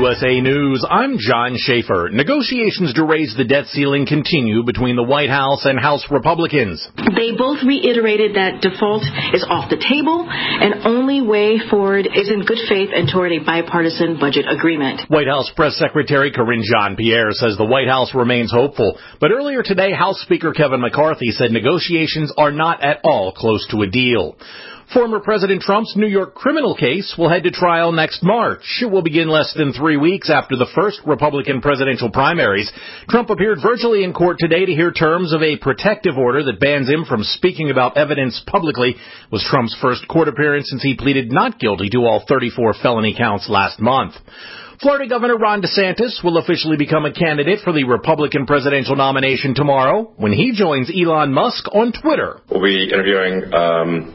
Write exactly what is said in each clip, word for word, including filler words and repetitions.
U S A News, I'm John Schaefer. Negotiations to raise the debt ceiling continue between the White House and House Republicans. They both reiterated that default is off the table and only way forward is in good faith and toward a bipartisan budget agreement. White House Press Secretary Karine Jean-Pierre says the White House remains hopeful. But earlier today, House Speaker Kevin McCarthy said negotiations are not at all close to a deal. Former President Trump's New York criminal case will head to trial next March. It will begin less than three weeks after the first Republican presidential primaries. Trump appeared virtually in court today to hear terms of a protective order that bans him from speaking about evidence publicly. It was Trump's first court appearance since he pleaded not guilty to all thirty-four felony counts last month. Florida Governor Ron DeSantis will officially become a candidate for the Republican presidential nomination tomorrow when he joins Elon Musk on Twitter. We'll be interviewing um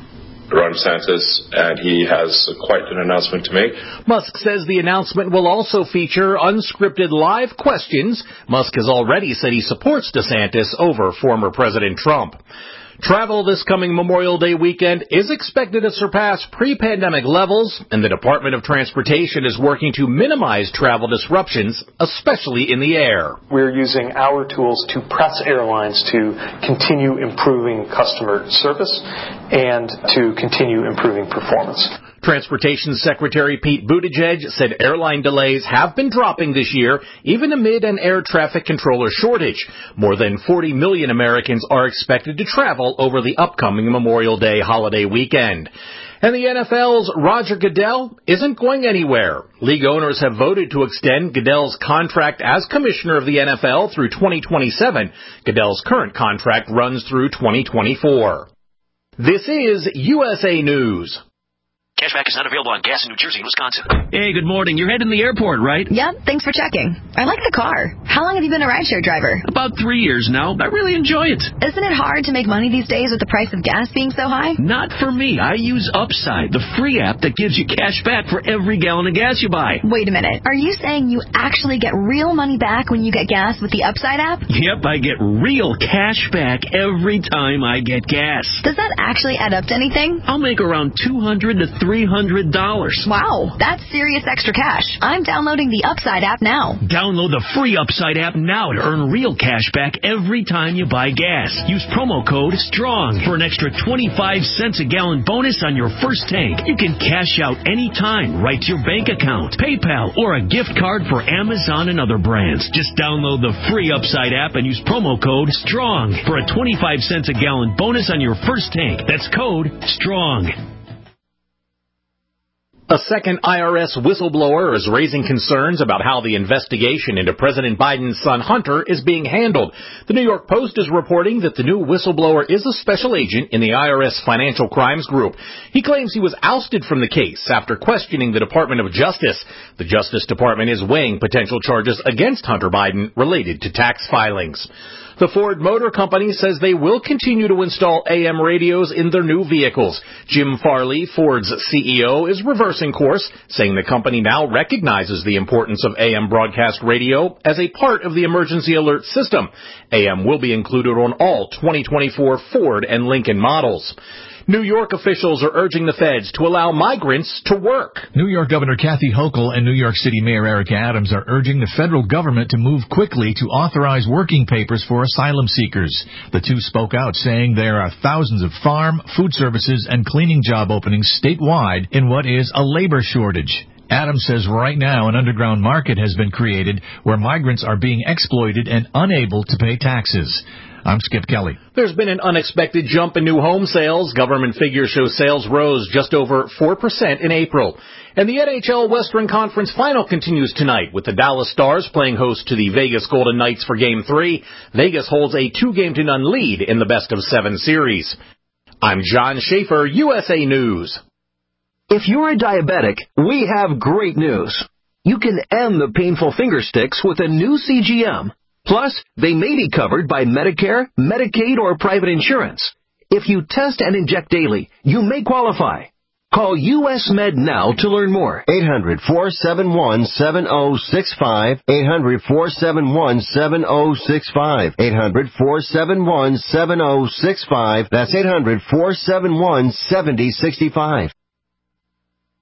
Ron DeSantis, and he has quite an announcement to make. Musk says the announcement will also feature unscripted live questions. Musk has already said he supports DeSantis over former President Trump. Travel this coming Memorial Day weekend is expected to surpass pre-pandemic levels, and the Department of Transportation is working to minimize travel disruptions, especially in the air. We're using our tools to press airlines to continue improving customer service and to continue improving performance. Transportation Secretary Pete Buttigieg said airline delays have been dropping this year, even amid an air traffic controller shortage. More than forty million Americans are expected to travel over the upcoming Memorial Day holiday weekend. And the N F L's Roger Goodell isn't going anywhere. League owners have voted to extend Goodell's contract as commissioner of the N F L through twenty twenty-seven. Goodell's current contract runs through twenty twenty-four. This is U S A News. Cashback is not available on gas in New Jersey and Wisconsin. Hey, good morning. You're heading to the airport, right? Yep, thanks for checking. I like the car. How long have you been a rideshare driver? About three years now. I really enjoy it. Isn't it hard to make money these days with the price of gas being so high? Not for me. I use Upside, the free app that gives you cash back for every gallon of gas you buy. Wait a minute. Are you saying you actually get real money back when you get gas with the Upside app? Yep, I get real cash back every time I get gas. Does that actually add up to anything? I'll make around two hundred to three hundred dollars. Wow, that's serious extra cash. I'm downloading the Upside app now. Download the free Upside app now to earn real cash back every time you buy gas. Use promo code STRONG for an extra twenty-five cents a gallon bonus on your first tank. You can cash out anytime right to your bank account, PayPal, or a gift card for Amazon and other brands. Just download the free Upside app and use promo code STRONG for a twenty-five cents a gallon bonus on your first tank. That's code STRONG. A second I R S whistleblower is raising concerns about how the investigation into President Biden's son Hunter is being handled. The New York Post is reporting that the new whistleblower is a special agent in the I R S Financial Crimes Group. He claims he was ousted from the case after questioning the Department of Justice. The Justice Department is weighing potential charges against Hunter Biden related to tax filings. The Ford Motor Company says they will continue to install A M radios in their new vehicles. Jim Farley, Ford's C E O, is reversing course, saying the company now recognizes the importance of A M broadcast radio as a part of the emergency alert system. A M will be included on all twenty twenty-four Ford and Lincoln models. New York officials are urging the feds to allow migrants to work. New York Governor Kathy Hochul and New York City Mayor Eric Adams are urging the federal government to move quickly to authorize working papers for asylum seekers. The two spoke out, saying there are thousands of farm, food services, and cleaning job openings statewide in what is a labor shortage. Adams says right now an underground market has been created where migrants are being exploited and unable to pay taxes. I'm Skip Kelly. There's been an unexpected jump in new home sales. Government figures show sales rose just over four percent in April. And the N H L Western Conference Final continues tonight with the Dallas Stars playing host to the Vegas Golden Knights for Game three. Vegas holds a two-game to none lead in the best of seven series. I'm John Schaefer, U S A News. If you're a diabetic, we have great news. You can end the painful finger sticks with a new C G M. Plus, they may be covered by Medicare, Medicaid, or private insurance. If you test and inject daily, you may qualify. Call U S Med now to learn more. eight hundred, four seven one, seven oh six five. eight hundred, four seven one, seven oh six five. eight hundred, four seven one, seven oh six five. That's eight hundred, four seven one, seven oh six five.